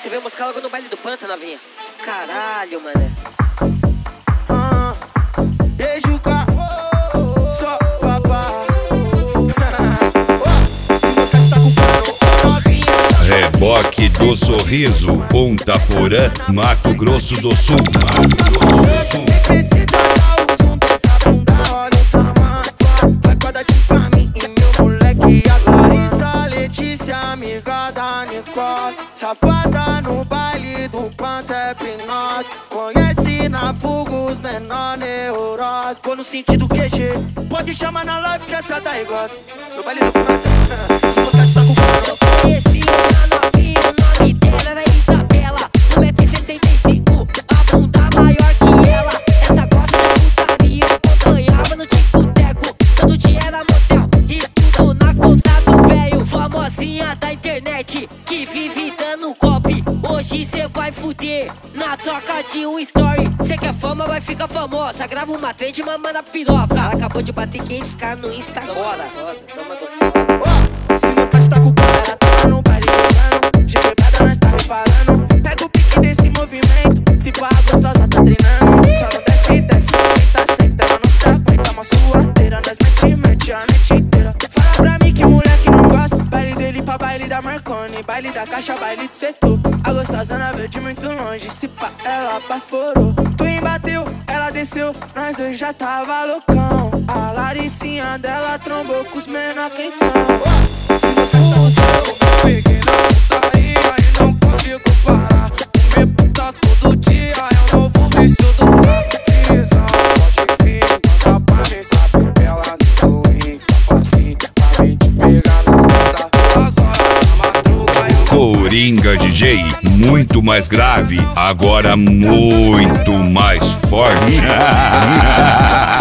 Você veio buscar logo no baile do pântano, novinha. Caralho, mano. Beijo cá, só papá. Reboque do Sorriso, Ponta Porã, Mato Grosso do Sul. Precisa dar o zoom dessa bunda, olha o tamanho. Vai quadrar de pra mim e meu moleque. A Larissa, Letícia, amiga da Nicole. Safada no baile do Panta é Pinote. Conhece na fuga os menor neurose. Vou no sentido QG, pode chamar na live que essa daí gosta. No baile do Panta, se você está com fome. Conheci uma novinha, o nome dela era Isabela. 1,65 m, a bunda maior que ela. Essa gosta de putaria, acompanhava no tico-teco. Todo dia era motel e tudo na conta do velho. Famosinha da internet, que vive dando golpe. Hoje cê vai fuder na troca de um story. Cê quer fama, vai ficar famosa. Grava uma trend, mamando a piroca. Ela acabou de bater 500k no Insta agora. Toma gostosa. Se meu pai tá com ela tá no baile jogando. De quebrada nós tá reparando. Pega o pique desse movimento. Se pá gostosa tá treinando. Só não desce, desce, senta, ela não se aguenta. Uma suadeira, nós mete a noite inteira. Fala pra mim que moleque não gosta. Baile dele pra baile da Marconi. Baile da caixa, baile de setor. A gostosona veio de muito longe. Se pá ela baforou. Tu embateu, ela desceu. Nós dois já tava loucão. A Laricinha dela trombou com os menor quentão. Peguei na putaria e não consigo parar. Comer puta todo dia é um novo vício do cara. Visão, pode vir, nossa pane sabe bela no ruim. Tá facinho pra mim te pegar na santa. As horas da madruga eu Coringa DJ, muito mais grave, agora muito mais forte.